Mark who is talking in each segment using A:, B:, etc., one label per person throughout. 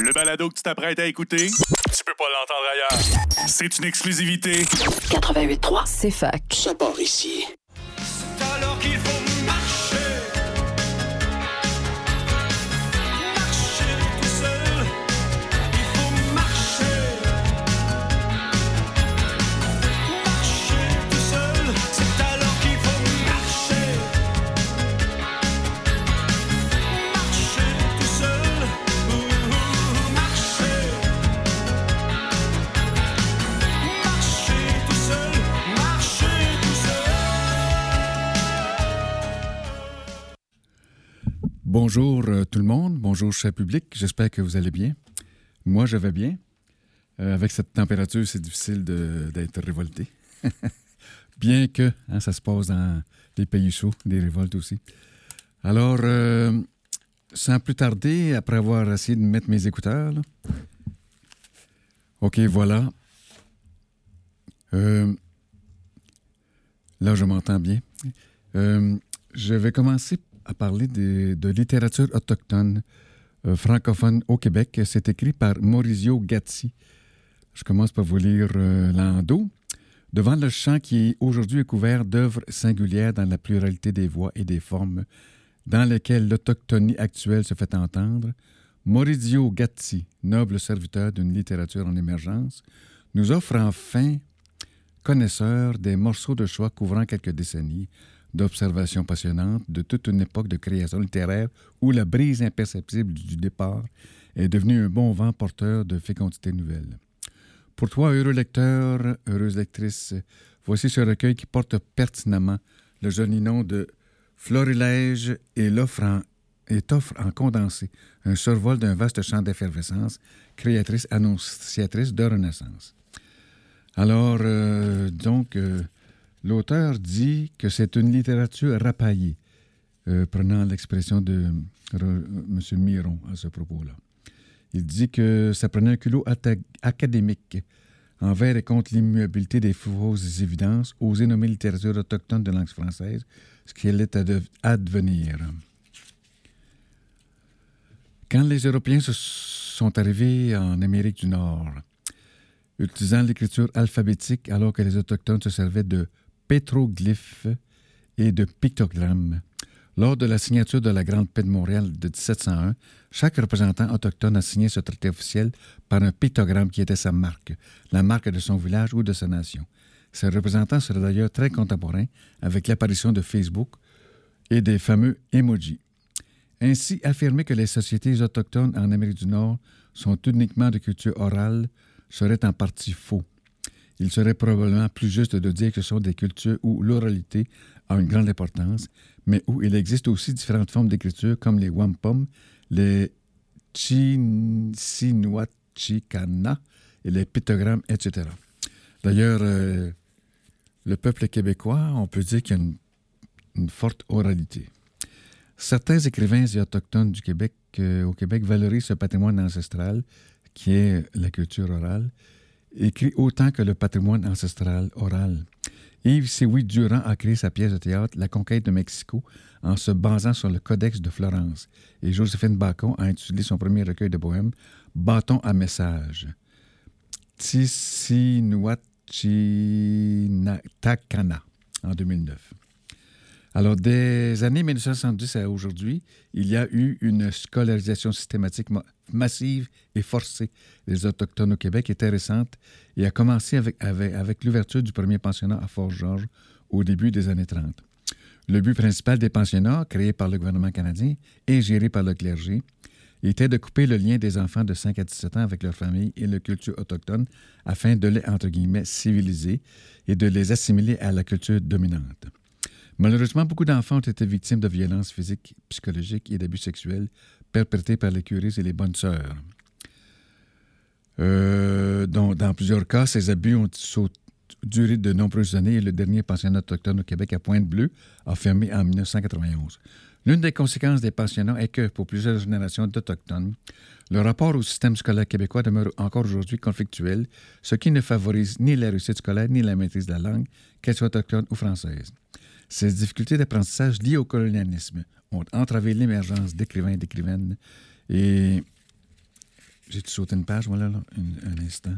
A: Le balado que tu t'apprêtes à écouter, tu peux pas l'entendre ailleurs. C'est une exclusivité.
B: 88.3, c'est fac.
C: Ça part ici.
D: C'est alors qu'il faut marcher. Marcher tout seul. Il faut marcher. Marcher tout seul. C'est alors qu'il faut marcher. Marcher tout seul. Marcher. Marcher tout seul. Marcher tout seul.
E: Bonjour tout le monde, bonjour cher public, j'espère que vous allez bien. Moi, je vais bien. Avec cette température, c'est difficile d'être révolté. Bien que ça se passe dans les pays chauds, des révoltes aussi. Alors, sans plus tarder, après avoir essayé de mettre mes écouteurs, là. OK, voilà. Là, je m'entends bien. Je vais commencer à parler de littérature autochtone francophone au Québec. C'est écrit par Maurizio Gatti. Je commence par vous lire l'endo. Devant le champ qui aujourd'hui est couvert d'œuvres singulières dans la pluralité des voix et des formes, dans lesquelles l'autochtonie actuelle se fait entendre, Maurizio Gatti, noble serviteur d'une littérature en émergence, nous offre enfin, connaisseur, des morceaux de choix couvrant quelques décennies, d'observations passionnantes de toute une époque de création littéraire où la brise imperceptible du départ est devenue un bon vent porteur de fécondité nouvelle. Pour toi, heureux lecteur, heureuse lectrice, voici ce recueil qui porte pertinemment le joli nom de Florilège et t'offre en condensé un survol d'un vaste champ d'effervescence, créatrice, annonciatrice de renaissance. Alors, l'auteur dit que c'est une littérature rapaillée, prenant l'expression de M. Miron à ce propos-là. Il dit que ça prenait un culot académique envers et contre l'immuabilité des fausses évidences, oser nommer littérature autochtone de langue française, ce qu'elle est à devenir. Quand les Européens sont arrivés en Amérique du Nord, utilisant l'écriture alphabétique alors que les Autochtones se servaient de pétroglyphes et de pictogrammes. Lors de la signature de la Grande Paix de Montréal de 1701, chaque représentant autochtone a signé ce traité officiel par un pictogramme qui était sa marque, la marque de son village ou de sa nation. Ces représentants seraient d'ailleurs très contemporains avec l'apparition de Facebook et des fameux emojis. Ainsi, affirmer que les sociétés autochtones en Amérique du Nord sont uniquement de culture orale serait en partie faux. Il serait probablement plus juste de dire que ce sont des cultures où l'oralité a une grande importance, mais où il existe aussi différentes formes d'écriture comme les wampum, les chinsinuachikana et les pictogrammes, etc. D'ailleurs, le peuple québécois, on peut dire qu'il y a une forte oralité. Certains écrivains et autochtones du Québec, au Québec, valorisent ce patrimoine ancestral qui est la culture orale, écrit autant que le patrimoine ancestral oral. Yves Sioui-Durand a créé sa pièce de théâtre « La conquête de Mexico » en se basant sur le Codex de Florence. Et Joséphine Bacon a intitulé son premier recueil de poèmes « Bâton à message ». Tsisinuachinatakana en 2009. Alors, des années 1970 à aujourd'hui, il y a eu une scolarisation systématique massive et forcée des Autochtones au Québec, était récente et a commencé avec l'ouverture du premier pensionnat à Fort-Georges au début des années 30. Le but principal des pensionnats, créés par le gouvernement canadien et gérés par le clergé, était de couper le lien des enfants de 5 à 17 ans avec leur famille et la culture autochtone afin de les, entre guillemets, civiliser et de les assimiler à la culture dominante. Malheureusement, beaucoup d'enfants ont été victimes de violences physiques, psychologiques et d'abus sexuels perpétrés par les curés et les bonnes sœurs. Dans plusieurs cas, ces abus ont duré de nombreuses années et le dernier pensionnat autochtone au Québec à Pointe-Bleue a fermé en 1991. L'une des conséquences des pensionnats est que, pour plusieurs générations d'Autochtones, le rapport au système scolaire québécois demeure encore aujourd'hui conflictuel, ce qui ne favorise ni la réussite scolaire ni la maîtrise de la langue, qu'elle soit autochtone ou française. Ces difficultés d'apprentissage liées au colonialisme ont entravé l'émergence d'écrivains et d'écrivaines et J'ai-tu sauté une page? Voilà, là, un instant.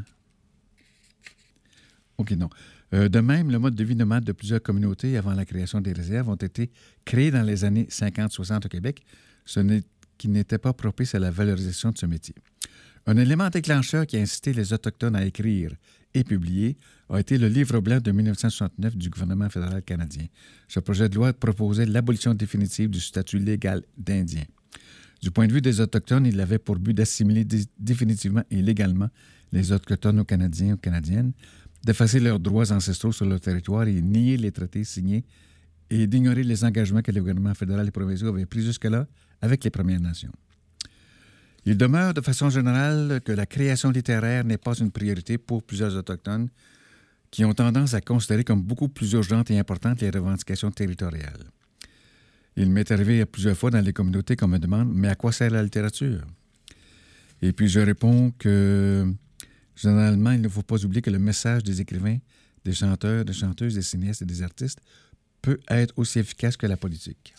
E: OK, non. De même, le mode de vie nomade de plusieurs communautés avant la création des réserves ont été créés dans les années 50-60 au Québec, qui n'était pas propice à la valorisation de ce métier. Un élément déclencheur qui a incité les Autochtones à écrire et publier a été le Livre blanc de 1969 du gouvernement fédéral canadien. Ce projet de loi proposait l'abolition définitive du statut légal d'Indien. Du point de vue des Autochtones, il avait pour but d'assimiler définitivement et légalement les Autochtones aux Canadiens et aux Canadiennes, d'effacer leurs droits ancestraux sur leur territoire et nier les traités signés et d'ignorer les engagements que le gouvernement fédéral et provinciaux avaient pris jusque-là avec les Premières Nations. Il demeure de façon générale que la création littéraire n'est pas une priorité pour plusieurs Autochtones qui ont tendance à considérer comme beaucoup plus urgentes et importantes les revendications territoriales. Il m'est arrivé plusieurs fois dans les communautés qu'on me demande « Mais à quoi sert la littérature? » Et puis je réponds que généralement, il ne faut pas oublier que le message des écrivains, des chanteurs, des chanteuses, des cinéastes et des artistes peut être aussi efficace que la politique.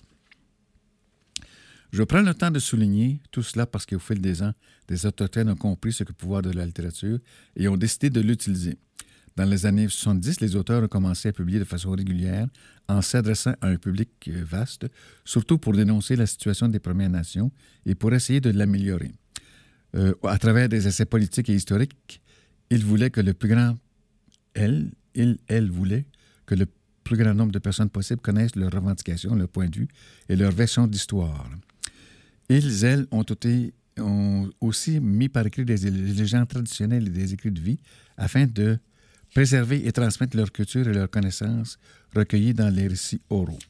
E: Je prends le temps de souligner tout cela parce qu'au fil des ans, des Autochtones ont compris ce que le pouvoir de la littérature et ont décidé de l'utiliser. Dans les années 70, les auteurs ont commencé à publier de façon régulière en s'adressant à un public vaste, surtout pour dénoncer la situation des Premières Nations et pour essayer de l'améliorer. À travers des essais politiques et historiques, ils voulaient que le plus grand... Elle voulait que le plus grand nombre de personnes possible connaissent leurs revendications, leur point de vue et leur version d'histoire. Elles ont aussi mis par écrit des légendes traditionnelles et des écrits de vie afin de préserver et transmettre leur culture et leurs connaissances recueillies dans les récits oraux.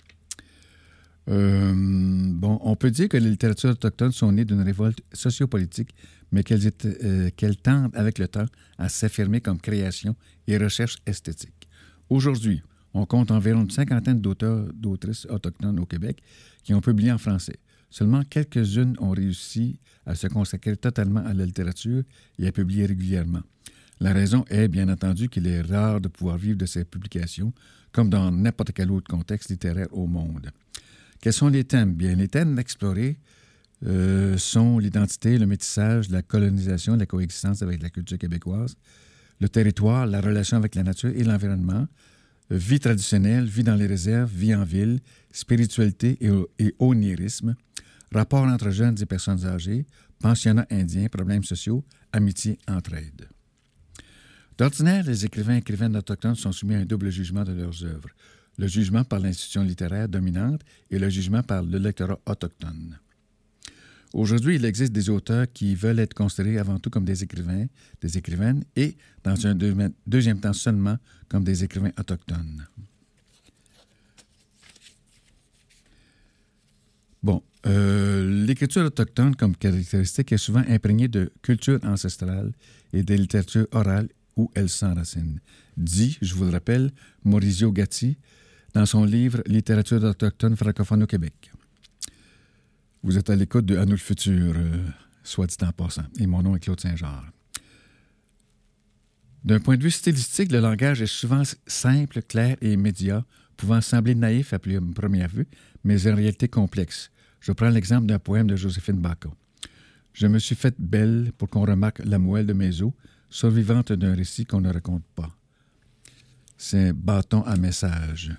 E: On peut dire que les littératures autochtones sont nées d'une révolte sociopolitique, mais qu'elles tendent avec le temps à s'affirmer comme création et recherche esthétique. Aujourd'hui, on compte environ une cinquantaine d'autrices autochtones au Québec qui ont publié en français. Seulement quelques-unes ont réussi à se consacrer totalement à la littérature et à publier régulièrement. La raison est, bien entendu, qu'il est rare de pouvoir vivre de ces publications, comme dans n'importe quel autre contexte littéraire au monde. Quels sont les thèmes? Bien, les thèmes explorés sont l'identité, le métissage, la colonisation, la coexistence avec la culture québécoise, le territoire, la relation avec la nature et l'environnement, vie traditionnelle, vie dans les réserves, vie en ville, spiritualité et onirisme, rapport entre jeunes et personnes âgées, pensionnat indien, problèmes sociaux, amitié, entraide. D'ordinaire, les écrivaines autochtones sont soumis à un double jugement de leurs œuvres. Le jugement par l'institution littéraire dominante et le jugement par le lectorat autochtone. Aujourd'hui, il existe des auteurs qui veulent être considérés avant tout comme des écrivains, des écrivaines et, dans un deuxième temps seulement, comme des écrivains autochtones. L'écriture autochtone comme caractéristique est souvent imprégnée de culture ancestrale et de littérature orale où elle s'enracine. Dit, je vous le rappelle, Maurizio Gatti, dans son livre « Littérature autochtone francophone au Québec ». Vous êtes à l'écoute de « À nous le futur », soit dit en passant. Et mon nom est Claude Saint-Georges. D'un point de vue stylistique, le langage est souvent simple, clair et immédiat, pouvant sembler naïf à première vue, mais en réalité complexe. Je prends l'exemple d'un poème de Joséphine Bacot. « Je me suis faite belle pour qu'on remarque la moelle de mes os, survivante d'un récit qu'on ne raconte pas. » C'est un bâton à message.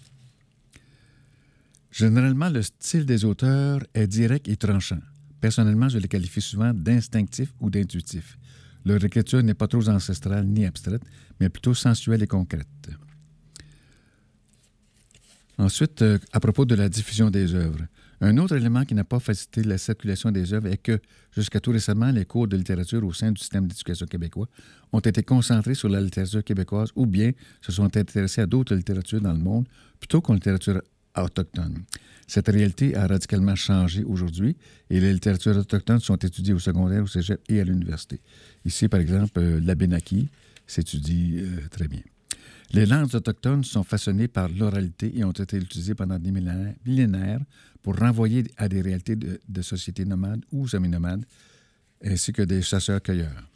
E: Généralement, le style des auteurs est direct et tranchant. Personnellement, je les qualifie souvent d'instinctif ou d'intuitif. Leur écriture n'est pas trop ancestrale ni abstraite, mais plutôt sensuelle et concrète. Ensuite, à propos de la diffusion des œuvres. Un autre élément qui n'a pas facilité la circulation des œuvres est que, jusqu'à tout récemment, les cours de littérature au sein du système d'éducation québécois ont été concentrés sur la littérature québécoise ou bien se sont intéressés à d'autres littératures dans le monde plutôt qu'aux littératures autochtones. Cette réalité a radicalement changé aujourd'hui et les littératures autochtones sont étudiées au secondaire, au cégep et à l'université. Ici, par exemple, l'Abénaki s'étudie très bien. Les langues autochtones sont façonnées par l'oralité et ont été utilisées pendant des millénaires pour renvoyer à des réalités de sociétés nomades ou semi-nomades, ainsi que des chasseurs-cueilleurs.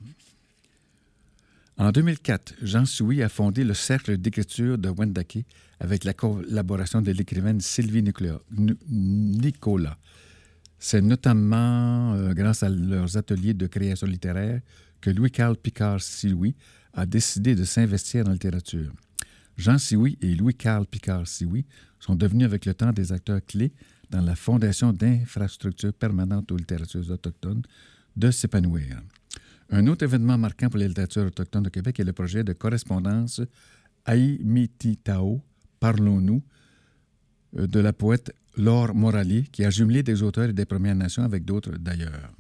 E: En 2004, Jean Souy a fondé le Cercle d'écriture de Wendake avec la collaboration de l'écrivaine Sylvie Nicolas. C'est notamment grâce à leurs ateliers de création littéraire que Louis-Carl Picard-Sioui a décidé de s'investir en littérature. Jean Sioui et Louis-Carl Picard-Sioui sont devenus avec le temps des acteurs clés dans la fondation d'infrastructures permanentes aux littératures autochtones de s'épanouir. Un autre événement marquant pour les littératures autochtones au Québec est le projet de correspondance Aïmititao, Parlons-nous, de la poète Laure Moralier, qui a jumelé des auteurs et des Premières Nations avec d'autres d'ailleurs.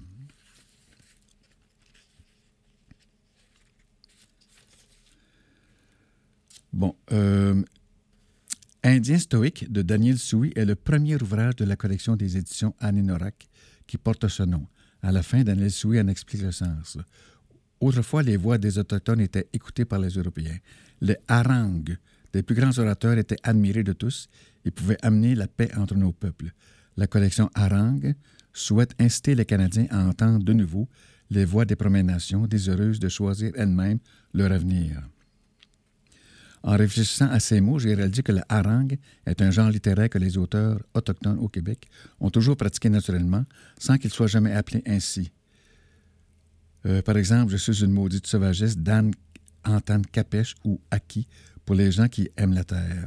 E: Bon, Indien stoïque de Daniel Sioui est le premier ouvrage de la collection des éditions Aninorak qui porte ce nom. À la fin, Daniel Sioui en explique le sens. Autrefois, les voix des Autochtones étaient écoutées par les Européens. Les harangues des plus grands orateurs étaient admirés de tous et pouvaient amener la paix entre nos peuples. La collection Harangue souhaite inciter les Canadiens à entendre de nouveau les voix des Premières Nations désireuses de choisir elles-mêmes leur avenir. En réfléchissant à ces mots, j'ai réalisé que la harangue est un genre littéraire que les auteurs autochtones au Québec ont toujours pratiqué naturellement, sans qu'il soit jamais appelé ainsi. Par exemple, je suis une maudite sauvagesse d'Anne Antan Capèche ou Aki pour les gens qui aiment la terre.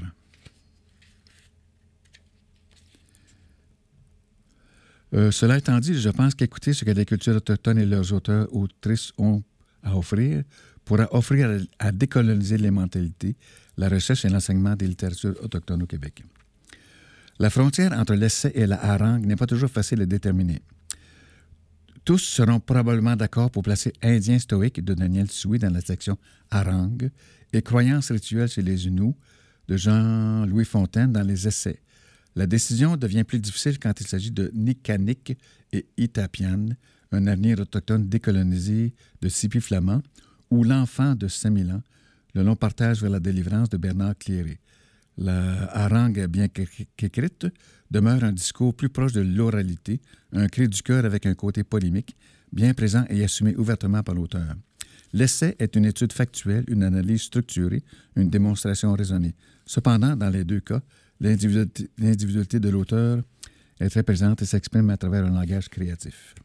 E: Cela étant dit, je pense qu'écouter ce que les cultures autochtones et leurs auteurs autrices ont à offrir pourra offrir à décoloniser les mentalités, la recherche et l'enseignement des littératures autochtones au Québec. La frontière entre l'essai et la harangue n'est pas toujours facile à déterminer. Tous seront probablement d'accord pour placer Indien stoïque de Daniel Sioui dans la section harangue et Croyances rituelles chez les Inuits de Jean-Louis Fontaine dans les essais. La décision devient plus difficile quand il s'agit de Nicanik et Itapian, un avenir autochtone décolonisé de Sipi Flamand, ou L'enfant de 5000 ans, le long partage vers la délivrance de Bernard Cléré. La harangue, bien qu'écrite, demeure un discours plus proche de l'oralité, un cri du cœur avec un côté polémique, bien présent et assumé ouvertement par l'auteur. L'essai est une étude factuelle, une analyse structurée, une démonstration raisonnée. Cependant, dans les deux cas, l'individualité de l'auteur est très présente et s'exprime à travers un langage créatif.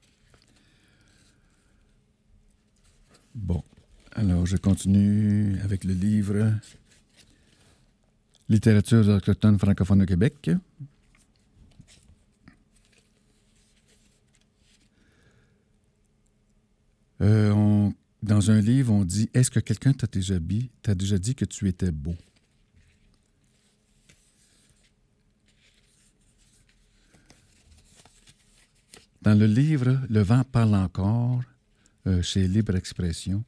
E: Bon, alors je continue avec le livre Littérature autochtone francophone au Québec. Dans un livre, on dit « Est-ce que quelqu'un t'a déjà dit que tu étais beau? » Dans le livre « Le vent parle encore », chez Libre Expression,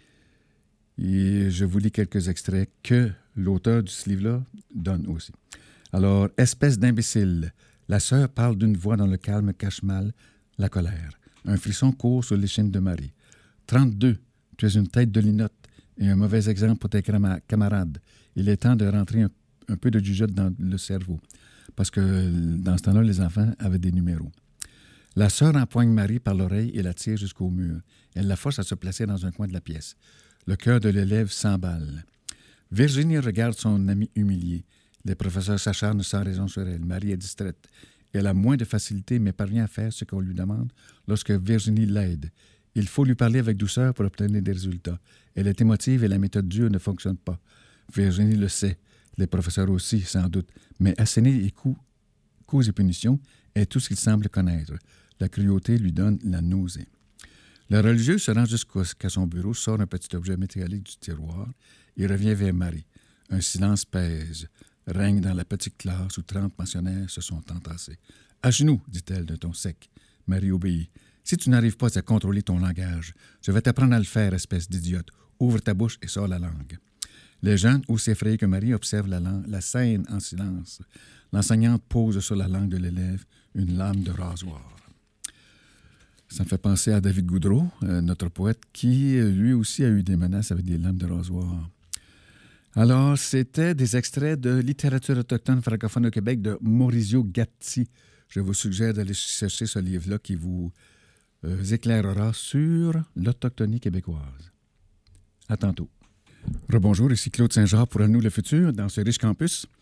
E: et je vous lis quelques extraits que l'auteur de ce livre-là donne aussi. Alors, « Espèce d'imbécile, la sœur parle d'une voix dont le calme cache mal la colère. Un frisson court sur l'échine de Marie. 32, tu es une tête de linotte et un mauvais exemple pour tes camarades. Il est temps de rentrer un peu de jugeote dans le cerveau. » Parce que dans ce temps-là, les enfants avaient des numéros. La sœur empoigne Marie par l'oreille et la tire jusqu'au mur. Elle la force à se placer dans un coin de la pièce. Le cœur de l'élève s'emballe. Virginie regarde son amie humiliée. Les professeurs s'acharnent sans raison sur elle. Marie est distraite. Elle a moins de facilité, mais parvient à faire ce qu'on lui demande lorsque Virginie l'aide. Il faut lui parler avec douceur pour obtenir des résultats. Elle est émotive et la méthode dure ne fonctionne pas. Virginie le sait. Les professeurs aussi, sans doute. Mais asséner et coups et punitions est tout ce qu'il semble connaître. La cruauté lui donne la nausée. Le religieux se rend jusqu'à son bureau, sort un petit objet métallique du tiroir et revient vers Marie. Un silence pèse, règne dans la petite classe où 30 pensionnaires se sont entassés. « À genoux, dit-elle d'un ton sec. Marie obéit. « Si tu n'arrives pas à contrôler ton langage, je vais t'apprendre à le faire, espèce d'idiote. Ouvre ta bouche et sors la langue. » Les jeunes, aussi effrayés que Marie, observent la scène en silence. L'enseignante pose sur la langue de l'élève une lame de rasoir. Ça me fait penser à David Goudreau, notre poète, qui lui aussi a eu des menaces avec des lames de rasoir. Alors, c'était des extraits de Littérature autochtone francophone au Québec de Maurizio Gatti. Je vous suggère d'aller chercher ce livre-là qui vous éclairera sur l'autochtonie québécoise. À tantôt. Rebonjour, ici Claude Saint-Jean pour À nous le futur dans ce riche campus.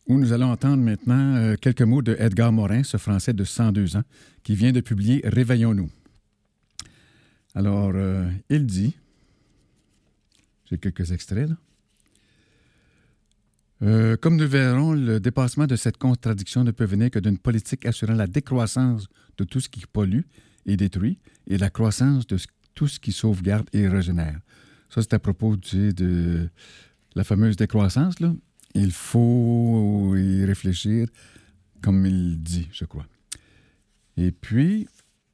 E: où nous allons entendre maintenant quelques mots de Edgar Morin, ce Français de 102 ans, qui vient de publier « Réveillons-nous ». Alors, il dit, j'ai quelques extraits là. Comme nous verrons, le dépassement de cette contradiction ne peut venir que d'une politique assurant la décroissance de tout ce qui pollue et détruit et la croissance de tout ce qui sauvegarde et régénère. Ça, c'est à propos de la fameuse décroissance, là. Il faut y réfléchir, comme il dit, je crois. Et puis,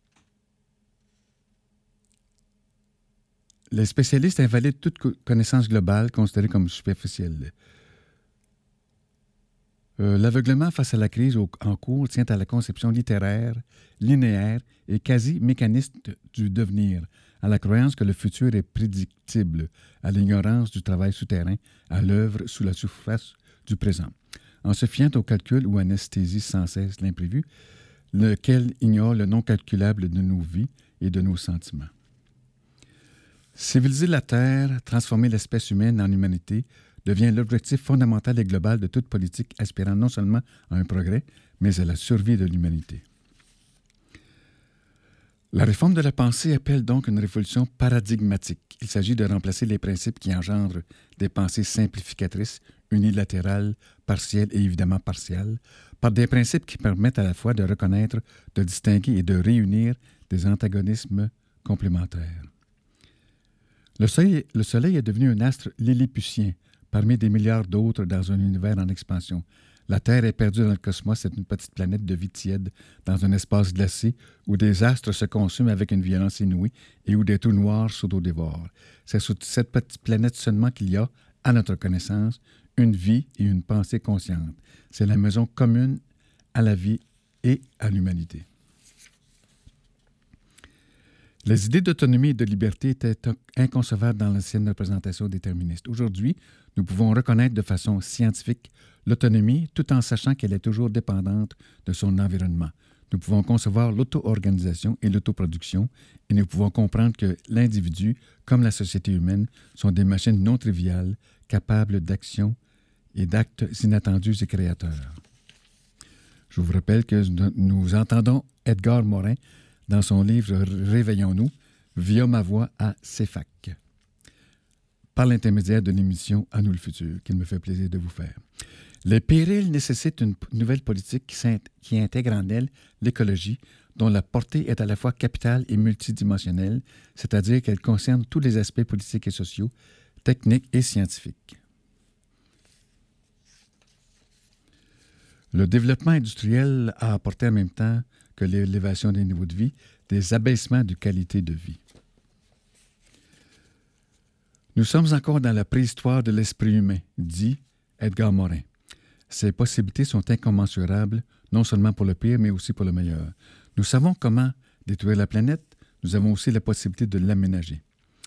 E: les spécialistes invalident toute connaissance globale considérée comme superficielle. L'aveuglement face à la crise en cours tient à la conception littéraire, linéaire et quasi mécaniste du devenir, à la croyance que le futur est prédictible, à l'ignorance du travail souterrain, à l'œuvre sous la surface du présent. En se fiant au calcul ou anesthésie sans cesse l'imprévu, lequel ignore le non calculable de nos vies et de nos sentiments. Civiliser la Terre, transformer l'espèce humaine en humanité, devient l'objectif fondamental et global de toute politique aspirant non seulement à un progrès, mais à la survie de l'humanité. La réforme de la pensée appelle donc une révolution paradigmatique. Il s'agit de remplacer les principes qui engendrent des pensées simplificatrices, unilatérales, partielles et évidemment partiales, par des principes qui permettent à la fois de reconnaître, de distinguer et de réunir des antagonismes complémentaires. Le Soleil est devenu un astre lilliputien, parmi des milliards d'autres dans un univers en expansion. La Terre est perdue dans le cosmos, c'est une petite planète de vie tiède dans un espace glacé où des astres se consument avec une violence inouïe et où des trous noirs s'autodévorent. C'est sur cette petite planète seulement qu'il y a, à notre connaissance, une vie et une pensée consciente. C'est la maison commune à la vie et à l'humanité. Les idées d'autonomie et de liberté étaient inconcevables dans l'ancienne représentation déterministe. Aujourd'hui, nous pouvons reconnaître de façon scientifique l'autonomie tout en sachant qu'elle est toujours dépendante de son environnement. Nous pouvons concevoir l'auto-organisation et l'autoproduction et nous pouvons comprendre que l'individu, comme la société humaine, sont des machines non triviales, capables d'action et d'actes inattendus et créateurs. Je vous rappelle que nous entendons Edgar Morin dans son livre « Réveillons-nous » via ma voix à CFAC, par l'intermédiaire de l'émission « À nous le futur » qu'il me fait plaisir de vous faire. Les périls nécessitent une nouvelle politique qui intègre en elle l'écologie, dont la portée est à la fois capitale et multidimensionnelle, c'est-à-dire qu'elle concerne tous les aspects politiques et sociaux, techniques et scientifiques. Le développement industriel a apporté en même temps que l'élévation des niveaux de vie, des abaissements de qualité de vie. Nous sommes encore dans la préhistoire de l'esprit humain, dit Edgar Morin. Ces possibilités sont incommensurables, non seulement pour le pire, mais aussi pour le meilleur. Nous savons comment détruire la planète, nous avons aussi la possibilité de l'aménager.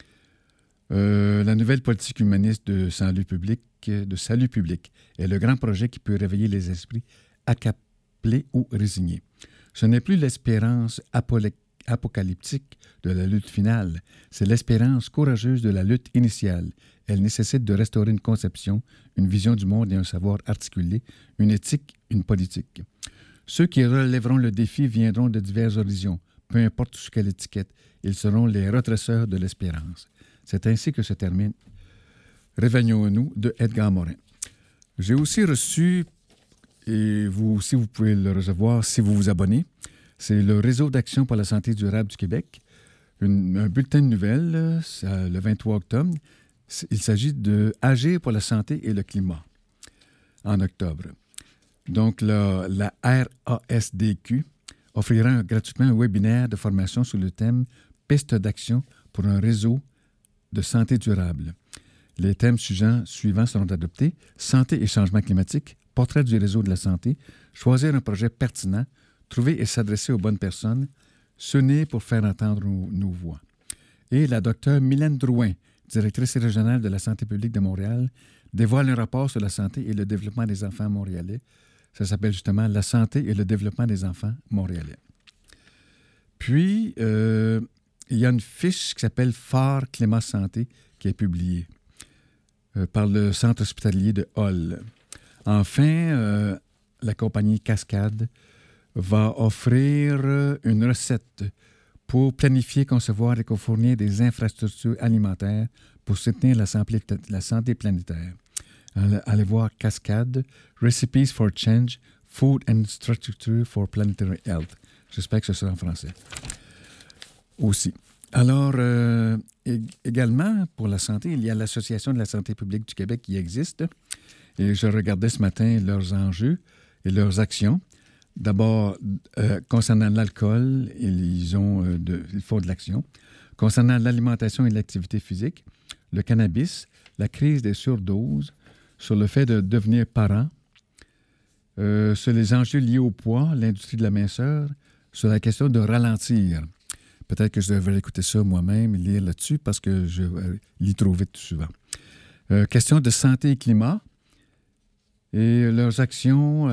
E: La nouvelle politique humaniste de salut public est le grand projet qui peut réveiller les esprits accablés ou résignés. Ce n'est plus l'espérance apocalyptique de la lutte finale, c'est l'espérance courageuse de la lutte initiale. Elle nécessite de restaurer une conception, une vision du monde et un savoir articulé, une éthique, une politique. Ceux qui relèveront le défi viendront de divers horizons, peu importe sous quelle étiquette, ils seront les redresseurs de l'espérance. C'est ainsi que se termine Réveillons-nous de Edgar Morin. J'ai aussi reçu, et vous aussi vous pouvez le recevoir si vous vous abonnez, c'est le Réseau d'action pour la santé durable du Québec, un bulletin de nouvelles le 23 octobre. Il s'agit de Agir pour la santé et le climat en octobre. Donc la RASDQ offrira gratuitement un webinaire de formation sur le thème « Pistes d'action pour un réseau de santé durable ». Les thèmes suivants seront adoptés: santé et changement climatique, portrait du réseau de la santé, choisir un projet pertinent, trouver et s'adresser aux bonnes personnes, s'unir pour faire entendre nos voix. Et la docteure Mylène Drouin, directrice régionale de la santé publique de Montréal, dévoile un rapport sur la santé et le développement des enfants montréalais. Ça s'appelle justement « La santé et le développement des enfants montréalais ». Puis, il y a une fiche qui s'appelle « Phare Climat Santé » qui est publiée par le Centre hospitalier de Hull. Enfin, la compagnie Cascade va offrir une recette pour planifier, concevoir et fournir des infrastructures alimentaires pour soutenir la santé planétaire. Allez voir Cascade, Recipes for Change, Food and Structure for Planetary Health. J'espère que ce sera en français. Aussi. Alors, également, pour la santé, il y a l'Association de la santé publique du Québec qui existe. Et je regardais ce matin leurs enjeux et leurs actions. D'abord, concernant l'alcool, il faut de l'action. Concernant l'alimentation et l'activité physique, le cannabis, la crise des surdoses, sur le fait de devenir parent, sur les enjeux liés au poids, l'industrie de la minceur, sur la question de ralentir. Peut-être que je devrais écouter ça moi-même, lire là-dessus, parce que je lis trop vite souvent. Question de santé et climat et leurs actions...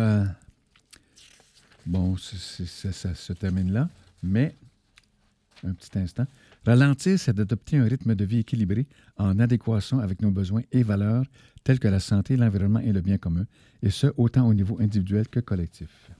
E: Bon, ça se termine là, mais, un petit instant, ralentir, c'est d'adopter un rythme de vie équilibré en adéquation avec nos besoins et valeurs tels que la santé, l'environnement et le bien commun, et ce, autant au niveau individuel que collectif.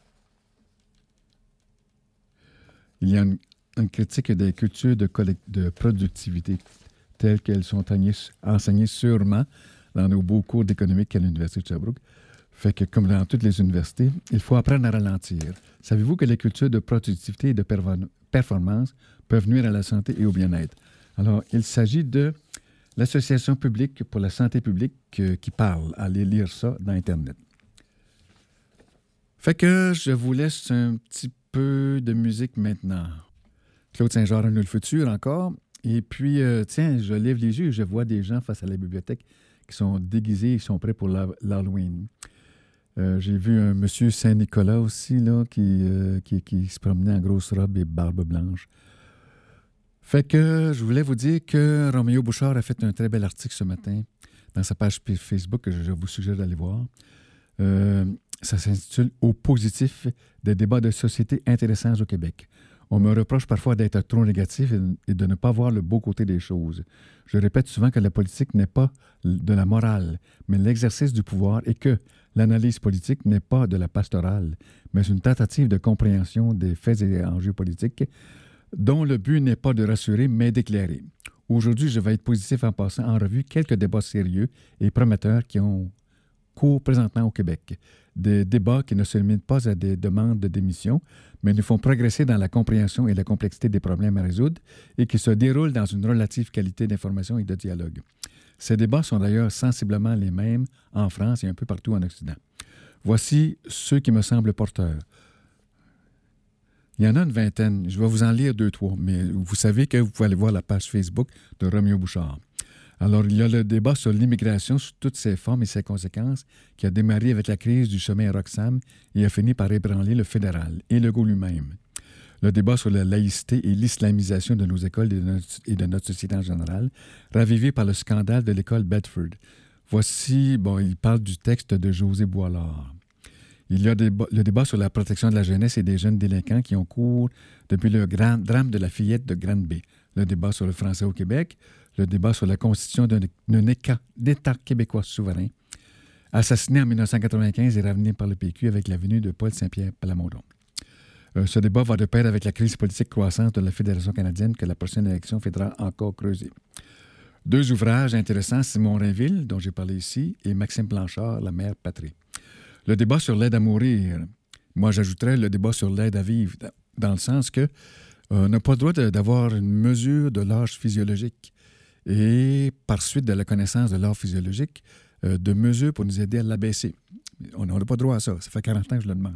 E: Il y a une critique des cultures de productivité telles qu'elles sont enseignées sûrement dans nos beaux cours d'économie qu'à l'Université de Sherbrooke. Fait que, comme dans toutes les universités, il faut apprendre à ralentir. Savez-vous que les cultures de productivité et de performance peuvent nuire à la santé et au bien-être? Alors, il s'agit de l'Association publique pour la santé publique qui parle. Allez lire ça dans Internet. Fait que je vous laisse un petit peu de musique maintenant. Claude Saint-Jean a nous le futur encore. Et puis, tiens, je lève les yeux et je vois des gens face à la bibliothèque qui sont déguisés, ils sont prêts pour l'Halloween. J'ai vu un monsieur Saint-Nicolas aussi, là, qui se promenait en grosse robe et barbe blanche. Fait que je voulais vous dire que Roméo Bouchard a fait un très bel article ce matin dans sa page Facebook que je vous suggère d'aller voir. Ça s'intitule « Au positif, des débats de société intéressants au Québec ». On me reproche parfois d'être trop négatif et de ne pas voir le beau côté des choses. Je répète souvent que la politique n'est pas de la morale, mais l'exercice du pouvoir et que l'analyse politique n'est pas de la pastorale, mais une tentative de compréhension des faits et enjeux politiques dont le but n'est pas de rassurer, mais d'éclairer. Aujourd'hui, je vais être positif en passant en revue quelques débats sérieux et prometteurs qui ont cours présentement au Québec. Des débats qui ne se limitent pas à des demandes de démission, mais nous font progresser dans la compréhension et la complexité des problèmes à résoudre et qui se déroulent dans une relative qualité d'information et de dialogue. Ces débats sont d'ailleurs sensiblement les mêmes en France et un peu partout en Occident. Voici ceux qui me semblent porteurs. Il y en a une vingtaine. Je vais vous en lire 2-3, mais vous savez que vous pouvez aller voir la page Facebook de Roméo Bouchard. Alors, il y a le débat sur l'immigration sous toutes ses formes et ses conséquences qui a démarré avec la crise du chemin Roxham et a fini par ébranler le fédéral et Legault lui-même. Le débat sur la laïcité et l'islamisation de nos écoles et de notre société en général, ravivé par le scandale de l'école Bedford. Voici, il parle du texte de José Boilard. Il y a le débat sur la protection de la jeunesse et des jeunes délinquants qui ont cours depuis le grand drame de la fillette de Granby. Le débat sur le français au Québec, le débat sur la constitution d'un État québécois souverain, assassiné en 1995 et ramené par le PQ avec la venue de Paul Saint-Pierre Plamondon. Ce débat va de pair avec la crise politique croissante de la Fédération canadienne que la prochaine élection fédérale encore creuser. 2 ouvrages intéressants, Simon Rainville, dont j'ai parlé ici, et Maxime Blanchard, La mère patrie. Le débat sur l'aide à mourir. Moi, j'ajouterais le débat sur l'aide à vivre, dans le sens que on n'a pas le droit d'avoir une mesure de l'âge physiologique et, par suite de la connaissance de l'âge physiologique, de mesures pour nous aider à l'abaisser. On n'a pas le droit à ça. Ça fait 40 ans que je le demande.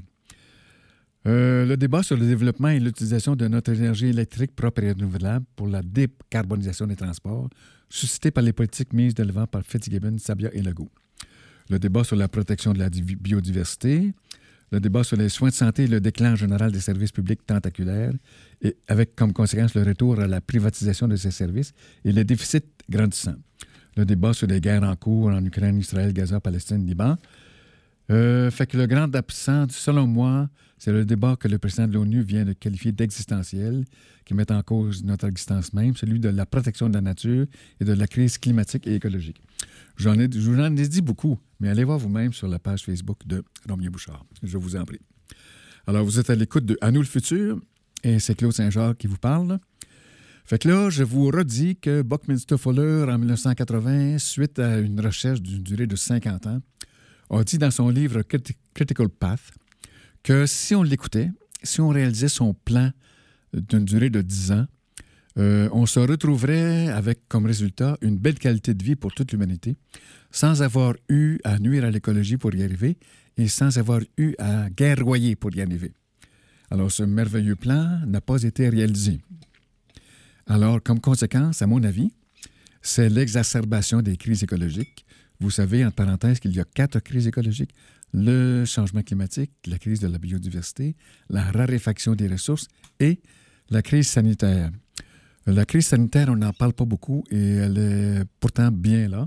E: Le débat sur le développement et l'utilisation de notre énergie électrique propre et renouvelable pour la décarbonisation des transports, suscité par les politiques mises de l'avant par Fitzgibbon, Sabia et Legault. Le débat sur la protection de la biodiversité, le débat sur les soins de santé et le déclin général des services publics tentaculaires, et avec comme conséquence le retour à la privatisation de ces services et le déficit grandissant. Le débat sur les guerres en cours en Ukraine, Israël, Gaza, Palestine, Liban. Fait que le grand absent, selon moi, c'est le débat que le président de l'ONU vient de qualifier d'existentiel, qui met en cause notre existence même, celui de la protection de la nature et de la crise climatique et écologique. Je vous en ai dit beaucoup, mais allez voir vous-même sur la page Facebook de Romier Bouchard. Je vous en prie. Alors, vous êtes à l'écoute de À nous le futur, et c'est Claude Saint-Jacques qui vous parle. Fait que là, je vous redis que Buckminster Fuller, en 1980, suite à une recherche d'une durée de 50 ans, a dit dans son livre Critical Path que si on l'écoutait, si on réalisait son plan d'une durée de 10 ans, on se retrouverait avec comme résultat une belle qualité de vie pour toute l'humanité, sans avoir eu à nuire à l'écologie pour y arriver et sans avoir eu à guerroyer pour y arriver. Alors, ce merveilleux plan n'a pas été réalisé. Alors, comme conséquence, à mon avis, c'est l'exacerbation des crises écologiques. Vous savez, entre parenthèses, qu'il y a 4 crises écologiques. Le changement climatique, la crise de la biodiversité, la raréfaction des ressources et la crise sanitaire. La crise sanitaire, on n'en parle pas beaucoup et elle est pourtant bien là.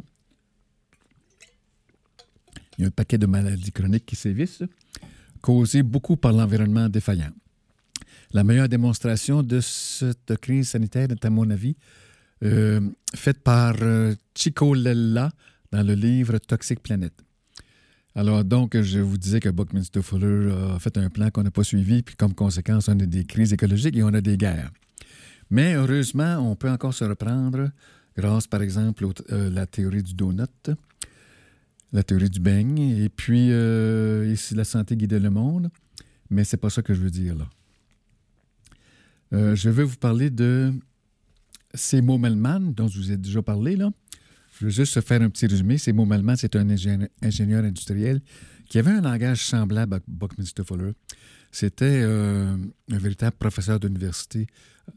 E: Il y a un paquet de maladies chroniques qui sévissent, causées beaucoup par l'environnement défaillant. La meilleure démonstration de cette crise sanitaire est, à mon avis, faite par Chico Lella dans le livre Toxic Planet. Alors, donc, je vous disais que Buckminster Fuller a fait un plan qu'on n'a pas suivi, puis comme conséquence, on a des crises écologiques et on a des guerres. Mais heureusement, on peut encore se reprendre grâce, par exemple, à la théorie du donut, la théorie du beigne, et puis ici, la santé guidait le monde. Mais c'est pas ça que je veux dire, là. Je vais vous parler de Seymour Mellman, dont je vous ai déjà parlé, là. Je veux juste faire un petit résumé. Seymour Mellman, c'est un ingénieur industriel qui avait un langage semblable à Buckminster Fuller. C'était un véritable professeur d'université.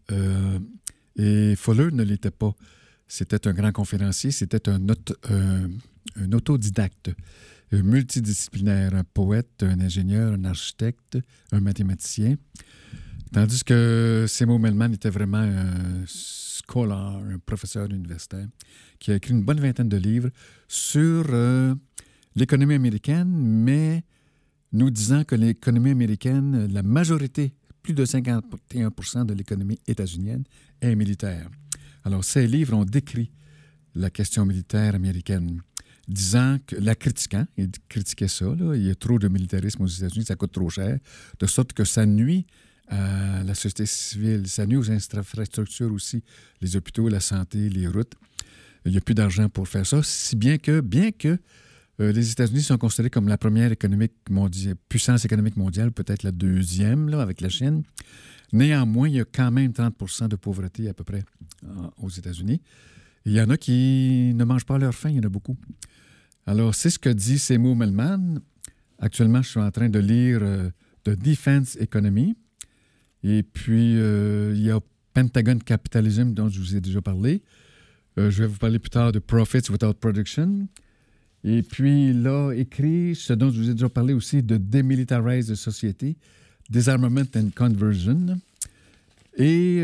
E: Et Fuller ne l'était pas. C'était un grand conférencier, c'était un autodidacte, multidisciplinaire, un poète, un ingénieur, un architecte, un mathématicien. Tandis que Seymour Mellman était vraiment un scholar, un professeur universitaire, qui a écrit une bonne vingtaine de livres sur l'économie américaine, mais nous disant que l'économie américaine, la majorité, plus de 51% de l'économie états-unienne, est militaire. Alors, ces livres ont décrit la question militaire américaine, disant que, la critiquant, il critiquait ça, là, il y a trop de militarisme aux États-Unis, ça coûte trop cher, de sorte que ça nuit à la société civile, ça nuit aux infrastructures aussi, les hôpitaux, la santé, les routes. Il n'y a plus d'argent pour faire ça, si bien que les États-Unis sont considérés comme la première puissance économique mondiale, peut-être la deuxième, là, avec la Chine. Néanmoins, il y a quand même 30% de pauvreté à peu près aux États-Unis. Il y en a qui ne mangent pas leur faim, il y en a beaucoup. Alors, c'est ce que dit Seymour Mellman. Actuellement, je suis en train de lire The Defense Economy. Et puis, il y a Pentagon Capitalism, dont je vous ai déjà parlé. Je vais vous parler plus tard de Profits Without Production. Et puis, là, écrit ce dont je vous ai déjà parlé aussi, de Demilitarize the Society, Disarmament and Conversion. Et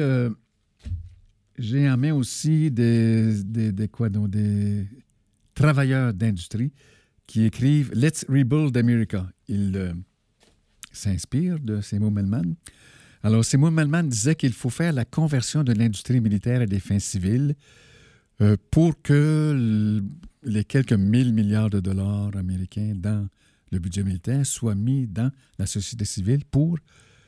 E: j'ai en main aussi des travailleurs d'industrie qui écrivent « Let's Rebuild America ». Ils s'inspirent de Seymour Mellman. Alors, Seymour Mellman disait qu'il faut faire la conversion de l'industrie militaire à des fins civiles pour que les quelques 1000 milliards de dollars américains dans le budget militaire soient mis dans la société civile pour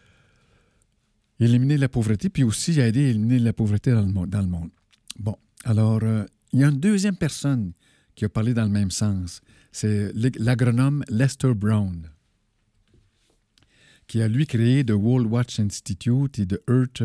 E: éliminer la pauvreté, puis aussi aider à éliminer la pauvreté dans le monde. Bon, alors, il y a une deuxième personne qui a parlé dans le même sens. C'est l'agronome Lester Brown, qui a, lui, créé The World Watch Institute et The Earth...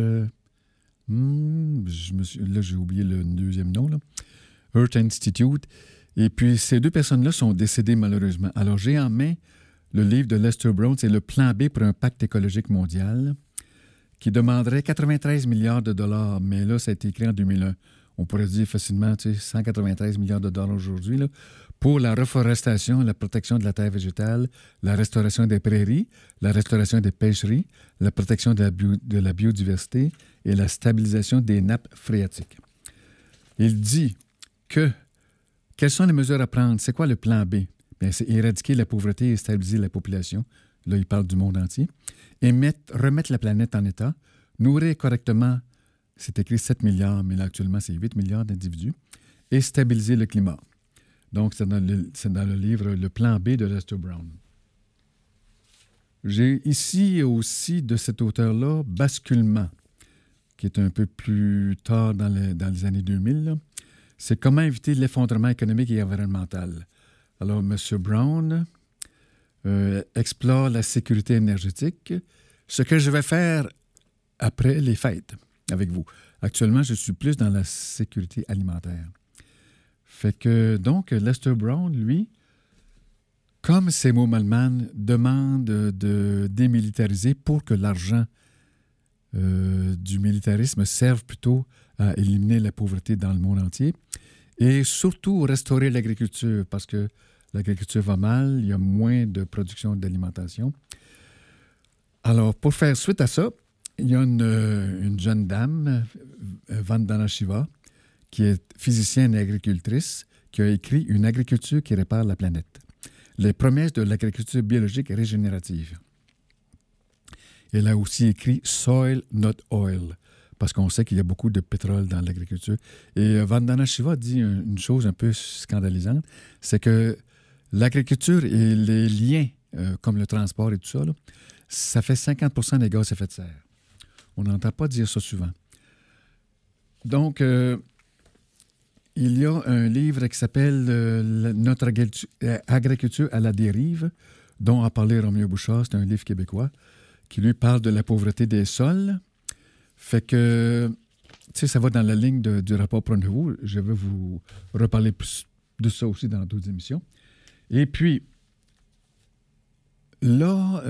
E: là, j'ai oublié le deuxième nom, là. Earth Institute. Et puis, ces deux personnes-là sont décédées, malheureusement. Alors, j'ai en main le livre de Lester Brown, c'est le plan B pour un pacte écologique mondial, qui demanderait 93 milliards de dollars. Mais là, ça a été écrit en 2001. On pourrait dire facilement, 193 milliards de dollars aujourd'hui, là, pour la reforestation, la protection de la terre végétale, la restauration des prairies, la restauration des pêcheries, la protection de la biodiversité et la stabilisation des nappes phréatiques. Il dit quelles sont les mesures à prendre? C'est quoi le plan B? Bien, c'est éradiquer la pauvreté et stabiliser la population. Là, il parle du monde entier. Et remettre la planète en état, nourrir correctement, c'est écrit 7 milliards, mais là, actuellement, c'est 8 milliards d'individus, et stabiliser le climat. Donc, c'est dans le livre Le Plan B de Lester Brown. J'ai ici aussi de cet auteur-là, Basculement, qui est un peu plus tard dans les années 2000. Là. C'est Comment éviter l'effondrement économique et environnemental. Alors, M. Brown explore la sécurité énergétique, ce que je vais faire après les fêtes avec vous. Actuellement, je suis plus dans la sécurité alimentaire. Fait que, donc, Lester Brown, lui, comme Seymour Melman, demande de démilitariser pour que l'argent du militarisme serve plutôt à éliminer la pauvreté dans le monde entier et surtout restaurer l'agriculture parce que l'agriculture va mal, il y a moins de production d'alimentation. Alors, pour faire suite à ça, il y a une jeune dame, Vandana Shiva, qui est physicienne et agricultrice, qui a écrit « Une agriculture qui répare la planète. Les promesses de l'agriculture biologique et régénérative ». Elle a aussi écrit « Soil, not oil », parce qu'on sait qu'il y a beaucoup de pétrole dans l'agriculture. Et Vandana Shiva dit une chose un peu scandalisante, c'est que l'agriculture et les liens, comme le transport et tout ça, là, ça fait 50% des gaz à effet de serre. On n'entend pas dire ça souvent. Donc, il y a un livre qui s'appelle Notre agriculture à la dérive, dont a parlé Roméo Bouchard, c'est un livre québécois, qui lui parle de la pauvreté des sols. Fait que, tu sais, ça va dans la ligne du rapport Pronovo. Je vais vous reparler plus de ça aussi dans d'autres émissions. Et puis, là,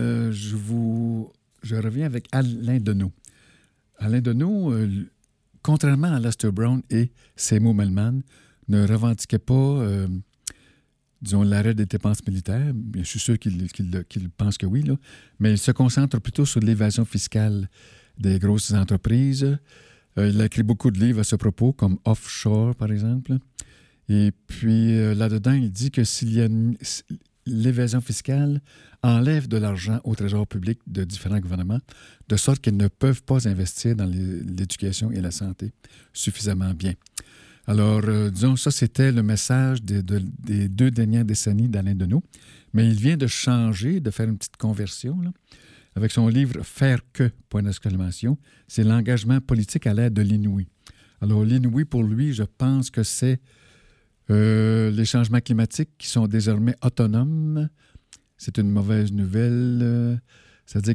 E: je reviens avec Alain Deneau. Alain Deneau, contrairement à Lester Brown et Seymour Melman, ne revendiquait pas, disons, l'arrêt des dépenses militaires. Je suis sûr qu'il pense que oui, là. Mais il se concentre plutôt sur l'évasion fiscale des grosses entreprises. Il a écrit beaucoup de livres à ce propos, comme Offshore, par exemple. Et puis, là-dedans, il dit que l'évasion fiscale enlève de l'argent au trésor public de différents gouvernements, de sorte qu'ils ne peuvent pas investir dans l'éducation et la santé suffisamment bien. Alors, disons, ça, c'était le message des 2 dernières décennies d'Alain Deneau. Mais il vient de changer, de faire une petite conversion, là, avec son livre « Faire que », point d'exclamation, c'est l'engagement politique à l'aide de l'inouï. Alors, l'inouï, pour lui, je pense que c'est les changements climatiques qui sont désormais autonomes. C'est une mauvaise nouvelle. C'est-à-dire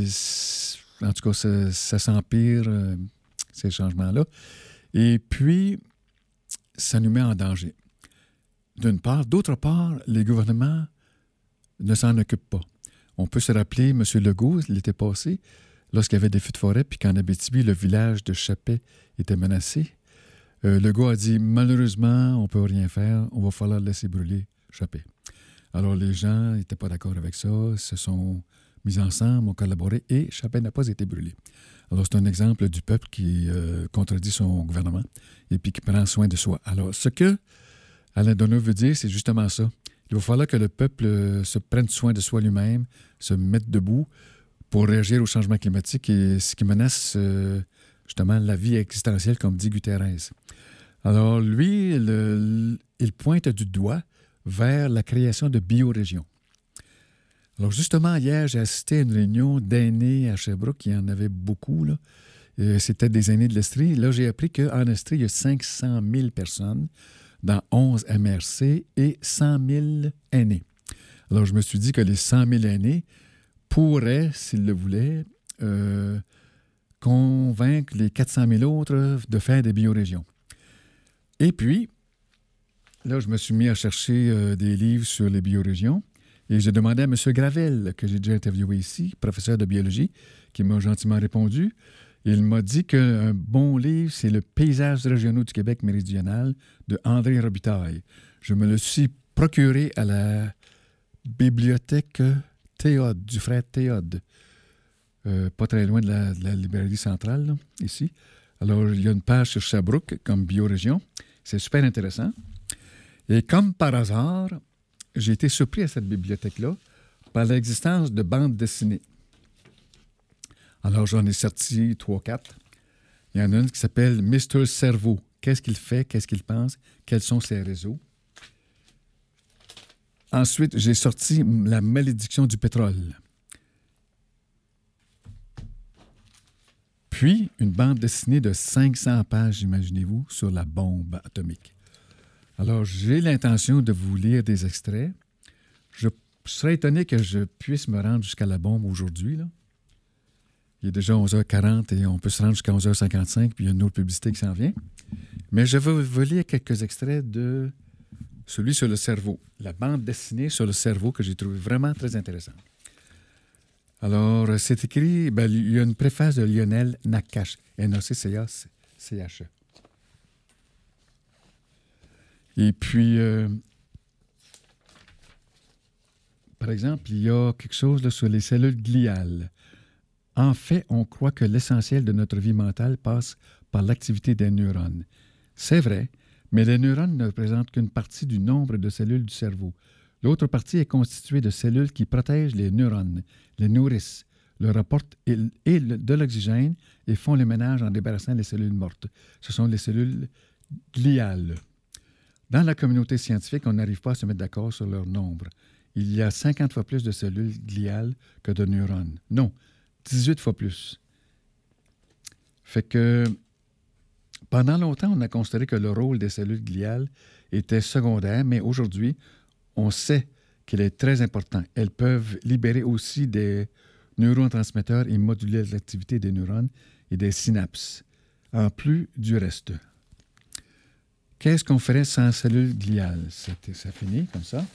E: en tout cas, ça s'empire, ces changements-là. Et puis, ça nous met en danger. D'une part. D'autre part, les gouvernements ne s'en occupent pas. On peut se rappeler, M. Legault, l'été passé, lorsqu'il y avait des feux de forêt, puis qu'en Abitibi, le village de Chapet était menacé. Legault a dit, malheureusement, on ne peut rien faire, on va falloir laisser brûler Chapet. Alors, les gens n'étaient pas d'accord avec ça, se sont mis ensemble, ont collaboré, et Chapet n'a pas été brûlé. Alors, c'est un exemple du peuple qui contredit son gouvernement et puis qui prend soin de soi. Alors, ce que Alain Deneau veut dire, c'est justement ça. Il va falloir que le peuple se prenne soin de soi lui-même, se mette debout pour réagir au changement climatique et ce qui menace justement la vie existentielle, comme dit Guterres. Alors, lui, il pointe du doigt vers la création de biorégions. Alors, justement, hier, j'ai assisté à une réunion d'aînés à Sherbrooke. Il y en avait beaucoup, là. C'était des aînés de l'Estrie. Là, j'ai appris qu'en Estrie, il y a 500 000 personnes dans 11 MRC et 100 000 aînés. Alors, je me suis dit que les 100 000 aînés pourraient, s'ils le voulaient, convaincre les 400 000 autres de faire des biorégions. Et puis, là, je me suis mis à chercher des livres sur les biorégions et j'ai demandé à M. Gravel, que j'ai déjà interviewé ici, professeur de biologie, qui m'a gentiment répondu. Il m'a dit qu'un bon livre, c'est « Le paysage régionaux du Québec méridional » de André Robitaille. Je me le suis procuré à la bibliothèque Théode, du frère Théode, pas très loin de la librairie centrale, là, ici. Alors, il y a une page sur Sherbrooke comme biorégion. C'est super intéressant. Et comme par hasard, j'ai été surpris à cette bibliothèque-là par l'existence de bandes dessinées. Alors, j'en ai sorti 3-4. Il y en a une qui s'appelle « Mr. Cerveau ». Qu'est-ce qu'il fait? Qu'est-ce qu'il pense? Quels sont ses réseaux? Ensuite, j'ai sorti La malédiction du pétrole. Puis, une bande dessinée de 500 pages, imaginez-vous, sur la bombe atomique. Alors, j'ai l'intention de vous lire des extraits. Je serais étonné que je puisse me rendre jusqu'à la bombe aujourd'hui, là. Il est déjà 11h40 et on peut se rendre jusqu'à 11h55, puis il y a une autre publicité qui s'en vient. Mais je vais vous lire quelques extraits de celui sur le cerveau, la bande dessinée sur le cerveau que j'ai trouvé vraiment très intéressante. Alors, c'est écrit, il y a une préface de Lionel Nakache, N-A-C-C-A-C-H-E. Et puis, par exemple, il y a quelque chose là, sur les cellules gliales. En fait, on croit que l'essentiel de notre vie mentale passe par l'activité des neurones. C'est vrai, mais les neurones ne représentent qu'une partie du nombre de cellules du cerveau. L'autre partie est constituée de cellules qui protègent les neurones, les nourrissent, leur apportent de l'oxygène et font le ménage en débarrassant les cellules mortes. Ce sont les cellules gliales. Dans la communauté scientifique, on n'arrive pas à se mettre d'accord sur leur nombre. Il y a 50 fois plus de cellules gliales que de neurones. Non, 18 fois plus. Fait que pendant longtemps, on a considéré que le rôle des cellules gliales était secondaire, mais aujourd'hui, on sait qu'il est très important. Elles peuvent libérer aussi des neurotransmetteurs et moduler l'activité des neurones et des synapses, en plus du reste. Qu'est-ce qu'on ferait sans cellules gliales? Ça finit comme ça.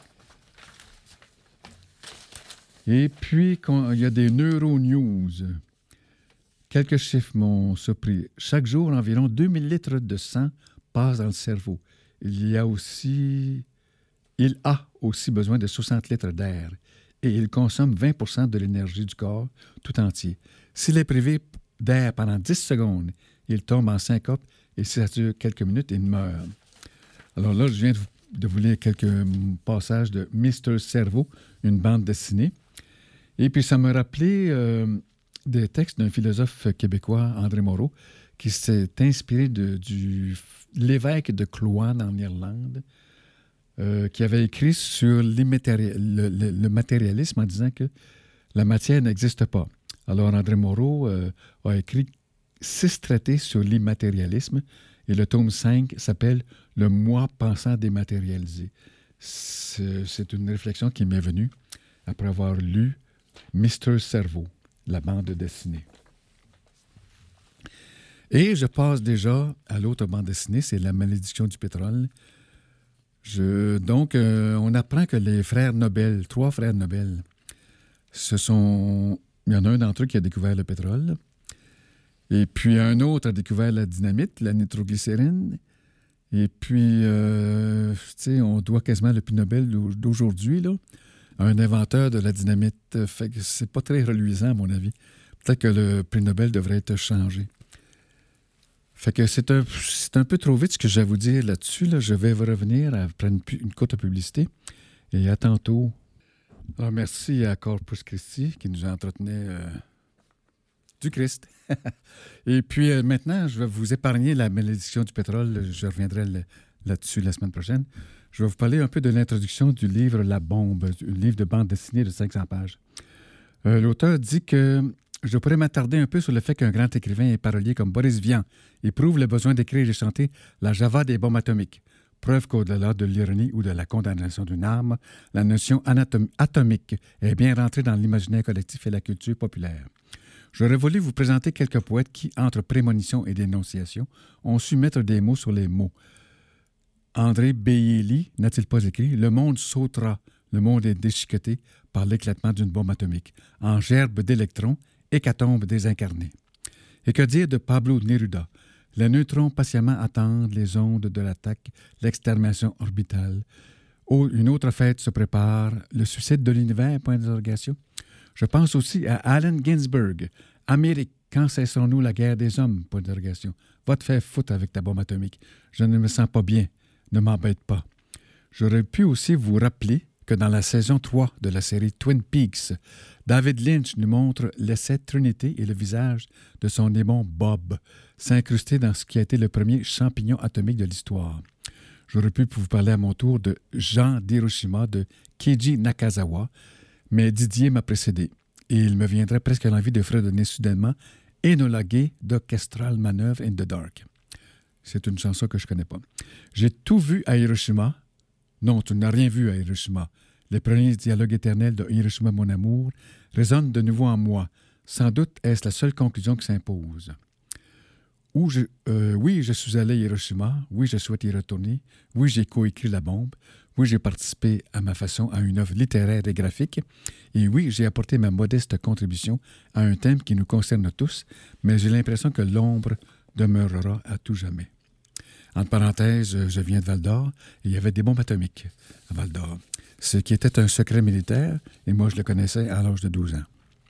E: Et puis, il y a des neuronews. Quelques chiffres m'ont surpris. Chaque jour, environ 2000 litres de sang passent dans le cerveau. Il a aussi besoin de 60 litres d'air et il consomme 20 % de l'énergie du corps tout entier. S'il est privé d'air pendant 10 secondes, il tombe en syncope et si ça dure quelques minutes, il meurt. Alors là, je viens de vous lire quelques passages de Mr. Cerveau, une bande dessinée. Et puis, ça m'a rappelé des textes d'un philosophe québécois, André Moreau, qui s'est inspiré de l'évêque de Cloane en Irlande, qui avait écrit sur le matérialisme en disant que la matière n'existe pas. Alors, André Moreau a écrit 6 traités sur l'immatérialisme et le tome 5 s'appelle « Le moi pensant dématérialisé ». C'est une réflexion qui m'est venue après avoir lu Mr. Cerveau, la bande dessinée. Et je passe déjà à l'autre bande dessinée, c'est La malédiction du pétrole. On apprend que les frères Nobel, 3 frères Nobel, il y en a un d'entre eux qui a découvert le pétrole, et puis un autre a découvert la dynamite, la nitroglycérine, et puis, on doit quasiment le prix Nobel d'aujourd'hui, là, à un inventeur de la dynamite. Fait que c'est pas très reluisant, à mon avis. Peut-être que le prix Nobel devrait être changé. Fait que c'est un peu trop vite ce que j'ai à vous dire là-dessus. Là. Je vais revenir après une courte publicité. Et à tantôt. Alors, merci à Corpus Christi qui nous entretenait du Christ. Et puis maintenant, je vais vous épargner la malédiction du pétrole. Je reviendrai là-dessus la semaine prochaine. Je vais vous parler un peu de l'introduction du livre La Bombe, un livre de bande dessinée de 500 pages. L'auteur dit que je pourrais m'attarder un peu sur le fait qu'un grand écrivain et parolier comme Boris Vian éprouve le besoin d'écrire et chanter la Java des bombes atomiques. Preuve qu'au-delà de l'ironie ou de la condamnation d'une arme, la notion atomique est bien rentrée dans l'imaginaire collectif et la culture populaire. J'aurais voulu vous présenter quelques poètes qui, entre prémonition et dénonciation, ont su mettre des mots sur les mots. André Bélier n'a-t-il pas écrit « Le monde sautera, le monde est déchiqueté par l'éclatement d'une bombe atomique, en gerbe d'électrons, hécatombe désincarnée. » Et que dire de Pablo Neruda? Les neutrons patiemment attendent les ondes de l'attaque, l'extermination orbitale. Oh, une autre fête se prépare, le suicide de l'univers, point d'interrogation. Je pense aussi à Allen Ginsberg. Amérique, quand cesserons-nous la guerre des hommes, point d'interrogation. Va te faire foutre avec ta bombe atomique. Je ne me sens pas bien. Ne m'embête pas. J'aurais pu aussi vous rappeler que dans la saison 3 de la série Twin Peaks, David Lynch nous montre l'essai Trinity et le visage de son démon Bob s'incruster dans ce qui a été le premier champignon atomique de l'histoire. J'aurais pu vous parler à mon tour de Jean d'Hiroshima de Keiji Nakazawa, mais Didier m'a précédé et il me viendrait presque l'envie de fredonner soudainement Enola Gay d'Orchestral Maneuver in the Dark. C'est une chanson que je ne connais pas. J'ai tout vu à Hiroshima. Non, tu n'as rien vu à Hiroshima. Les premiers dialogues éternels de Hiroshima, mon amour, résonnent de nouveau en moi. Sans doute est-ce la seule conclusion qui s'impose. Oui, je suis allé à Hiroshima. Oui, je souhaite y retourner. Oui, j'ai coécrit la bombe. Oui, j'ai participé à ma façon à une œuvre littéraire et graphique. Et oui, j'ai apporté ma modeste contribution à un thème qui nous concerne tous, mais j'ai l'impression que l'ombre demeurera à tout jamais. Entre parenthèses, je viens de Val-d'Or et il y avait des bombes atomiques à Val-d'Or, ce qui était un secret militaire, et moi je le connaissais à l'âge de 12 ans.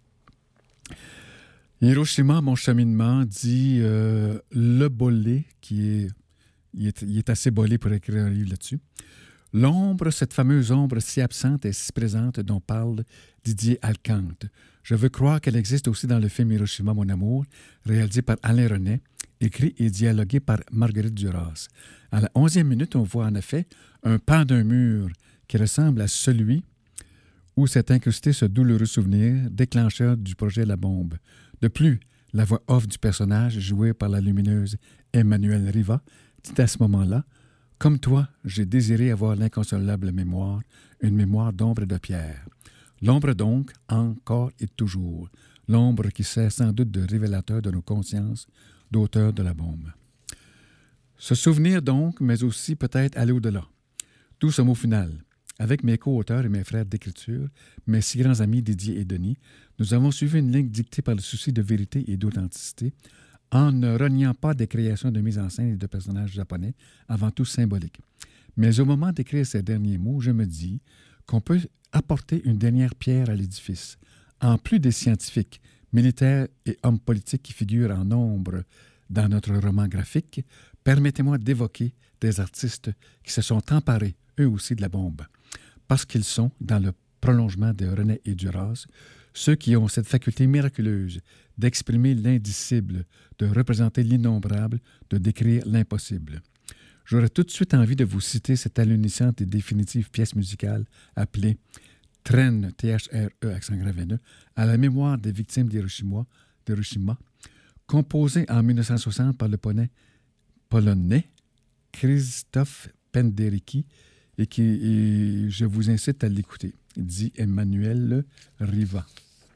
E: Hiroshima, mon cheminement, dit le bolé, il est assez bolé pour écrire un livre là-dessus. L'ombre, cette fameuse ombre si absente et si présente dont parle Didier Alcante. Je veux croire qu'elle existe aussi dans le film Hiroshima, mon amour, réalisé par Alain René, écrit et dialogué par Marguerite Duras. À la 11e minute, on voit en effet un pan d'un mur qui ressemble à celui où s'est incrusté ce douloureux souvenir, déclencheur du projet La Bombe. De plus, la voix off du personnage, jouée par la lumineuse Emmanuelle Riva, dit à ce moment-là « Comme toi, j'ai désiré avoir l'inconsolable mémoire, une mémoire d'ombre et de pierre. L'ombre donc, encore et toujours, l'ombre qui sert sans doute de révélateur de nos consciences, d'auteur de la bombe. Se souvenir donc, mais aussi peut-être aller au-delà. Tout ce mot final. Avec mes co-auteurs et mes frères d'écriture, mes si grands amis Didier et Denis, nous avons suivi une ligne dictée par le souci de vérité et d'authenticité, en ne reniant pas des créations de mise en scène et de personnages japonais, avant tout symboliques. Mais au moment d'écrire ces derniers mots, je me dis qu'on peut apporter une dernière pierre à l'édifice. En plus des scientifiques, militaires et hommes politiques qui figurent en nombre dans notre roman graphique, permettez-moi d'évoquer des artistes qui se sont emparés, eux aussi, de la bombe. Parce qu'ils sont, dans le prolongement de René et Duras, ceux qui ont cette faculté miraculeuse d'exprimer l'indicible, de représenter l'innombrable, de décrire l'impossible. J'aurais tout de suite envie de vous citer cette hallucinante et définitive pièce musicale appelée Thren, T-H-R-E, accent grave N-E, à la mémoire des victimes d'Hiroshima, composée en 1960 par le polonais Krzysztof Penderecki, et je vous incite à l'écouter, dit Emmanuelle Riva.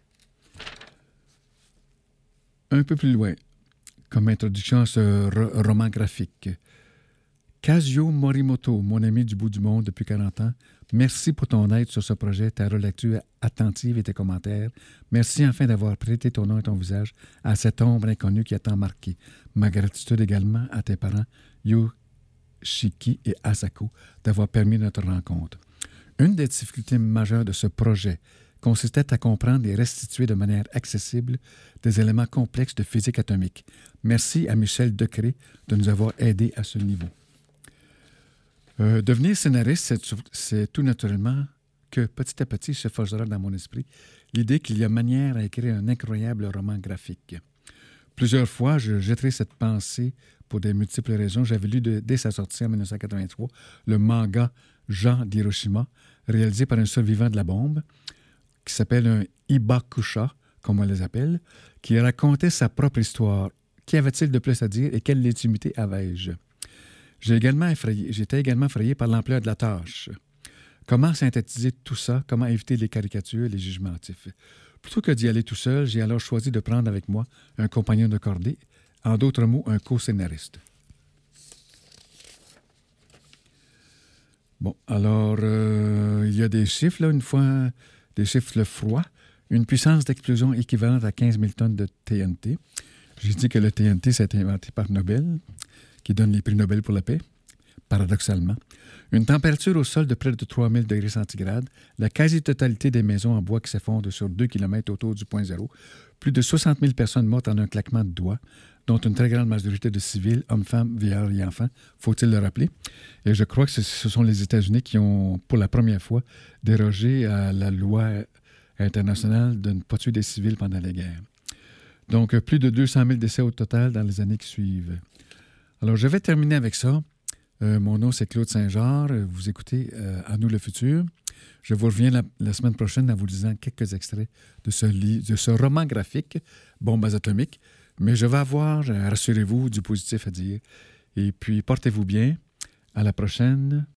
E: Un peu plus loin, comme introduction à ce roman graphique. Kazuo Morimoto, mon ami du bout du monde depuis 40 ans, merci pour ton aide sur ce projet, ta relecture attentive et tes commentaires. Merci enfin d'avoir prêté ton nom et ton visage à cette ombre inconnue qui a tant marqué. Ma gratitude également à tes parents, Yoshiki et Asako, d'avoir permis notre rencontre. Une des difficultés majeures de ce projet consistait à comprendre et restituer de manière accessible des éléments complexes de physique atomique. Merci à Michel Decré de nous avoir aidés à ce niveau. Devenir scénariste, c'est tout naturellement que petit à petit se forgera dans mon esprit l'idée qu'il y a manière à écrire un incroyable roman graphique. Plusieurs fois, je jetterai cette pensée pour des multiples raisons. J'avais lu dès sa sortie en 1983 le manga Jean d'Hiroshima, réalisé par un survivant de la bombe, qui s'appelle un Hibakusha, comme on les appelle, qui racontait sa propre histoire. Qu'y avait-il de plus à dire et quelle légitimité avais-je? J'étais également effrayé par l'ampleur de la tâche. Comment synthétiser tout ça? Comment éviter les caricatures, les jugements hâtifs? Plutôt que d'y aller tout seul, j'ai alors choisi de prendre avec moi un compagnon de cordée, en d'autres mots, un co-scénariste. Bon, alors, il y a des chiffres, là, une fois, des chiffres froids. Une puissance d'explosion équivalente à 15 000 tonnes de TNT. J'ai dit que le TNT, ça a été inventé par Nobel, qui donne les prix Nobel pour la paix, paradoxalement. Une température au sol de près de 3000 degrés centigrades, la quasi-totalité des maisons en bois qui s'effondrent sur 2 km autour du point zéro, plus de 60 000 personnes mortes en un claquement de doigts, dont une très grande majorité de civils, hommes, femmes, vieillards et enfants, faut-il le rappeler. Et je crois que ce sont les États-Unis qui ont, pour la première fois, dérogé à la loi internationale de ne pas tuer des civils pendant la guerre. Donc, plus de 200 000 décès au total dans les années qui suivent. Alors, je vais terminer avec ça. Mon nom, c'est Claude Saint-Georges. Vous écoutez À nous le futur. Je vous reviens la semaine prochaine en vous lisant quelques extraits de ce roman graphique, Bombes atomiques. Mais je vais avoir, rassurez-vous, du positif à dire. Et puis, portez-vous bien. À la prochaine.